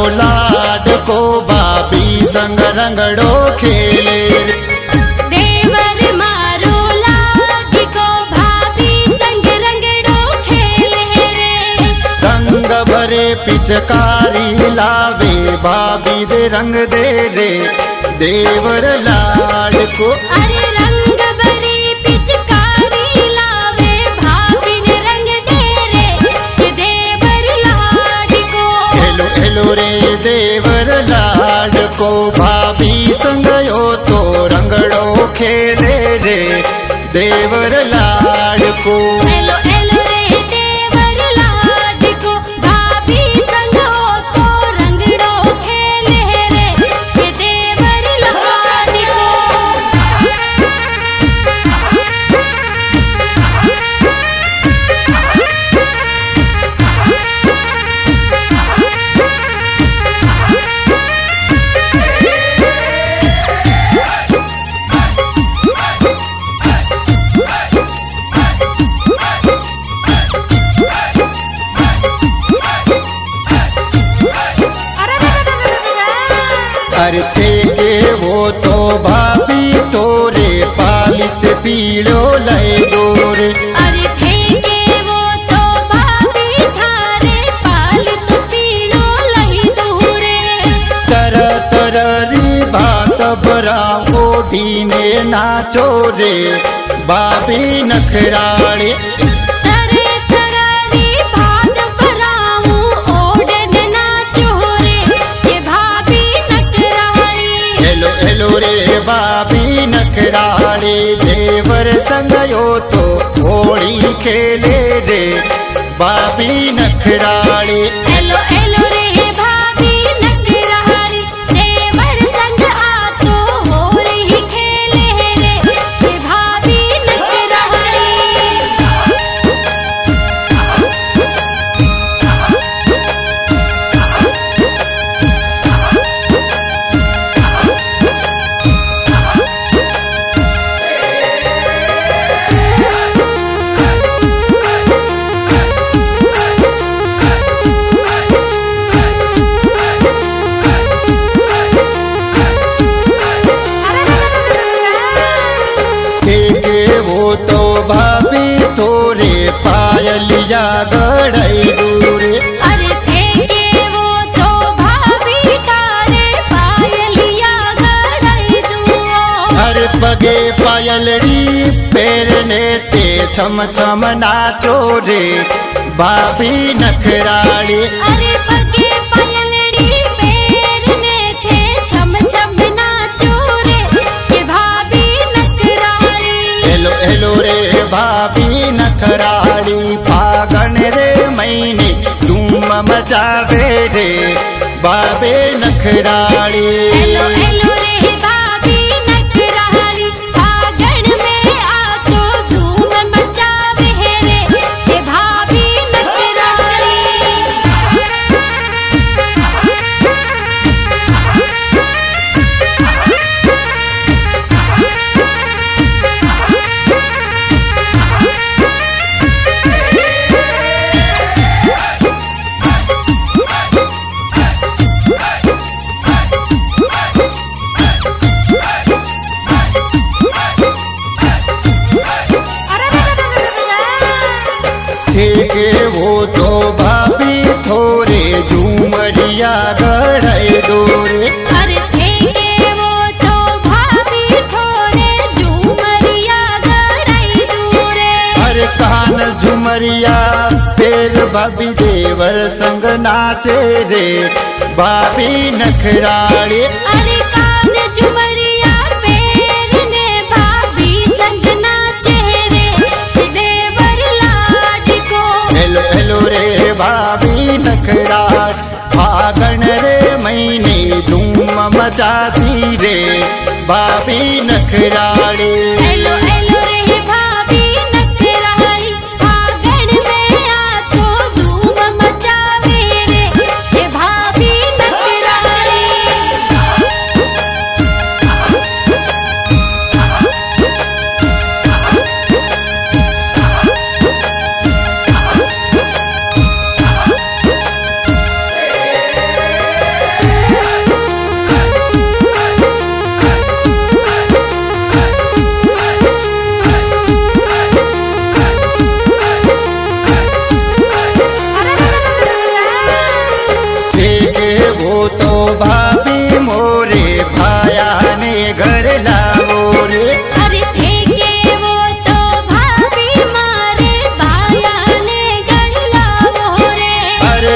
लाड को भाभी संग रंगड़ो खेले देवर मारो लाड को भाभी संग रंगड़ो खेले रे रंग भरे पिचकारी लावे भाभी दे रंग दे रे देवर लाड को अरे रंग भरी पिचकारी लावे भाभी ने रंग दे रे ये देवर लाड को हेलो हेलो रे देवर लाड को भाभी संग यो तो रंगड़ो खेले रे देवर लाड को हेलो हेलो रे देवर लाड को भाभी संग हो तो रंगड़ो खेले रे ये देवर लाड को अरे थे के वो तो भाभी तोरे पालित पीड़ो लय गोरे अरे फेंके वो तो भाभी थारे पालित पीड़ो लही दूरे तरह तरह री बात बराओ ने नाचो रे भाभी नखराड़े तरे तरारी भात बराऊं ओढ़न नाचो रे ये भाभी नकराली हेलो हेलो रे भाभी नखराड़े देवर संग यो तो होली खेले रे भाभी नखराड़े हेलो हेलो रे भाभी नकराली देवर संग आ तो होली खेले रे ये भाभी नकराली के वो तो भाभी तोरे पायलिया गड़ई दूरे अरे फेंके वो तो भाभी तारे पायलिया गड़ई दुओ हर पगे पायलड़ी पैरने ते छम छम नाचो रे भाभी नखराड़ी अरे पगे पायलड़ी पैरने थे छम छम नाचो रे ये भाभी नकराली हेलो हेलो रे भाभी नखराड़ी फागन रे महीने धूम मचावे रे भाभी नखराड़ी हेलो हेलो रे भाभी नकराली फागण में आ तो धूम मचावे रे ये भाभी नकराली के वो तो भाभी थोरे झूमरिया गड़ई दूरे अरे फेंके वो तो भाभी थोड़े झूमरिया गड़ई दूरे हर कान झुमरिया पेर भाभी देवर संग नाचे रे भाभी नखराड़ी अरे कान झुमरिया पैर ने भाभी संग नाचे रे देवर लाड को हेलो हेलो रे भाभी नखराड़ फागण रे महीने धूम मचाती रे भाभी नखराड़ी हेलो हेलो रे भाभी नकराली फागण में आ तो धूम मचावे रे ये भाभी नकराली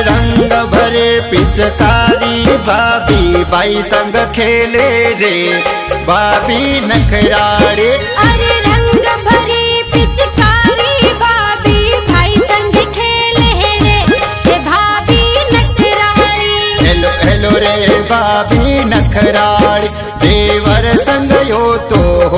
रंग भरे पिचकारी भाभी भाई संग खेले रे भाभी नखराड़े। अरे रंग भरी पिचकारी भाभी भाई संग खेले रे ये भाभी नखराड़ी। हेलो हेलो रे भाभी नखराड़ी देवर संग यो तो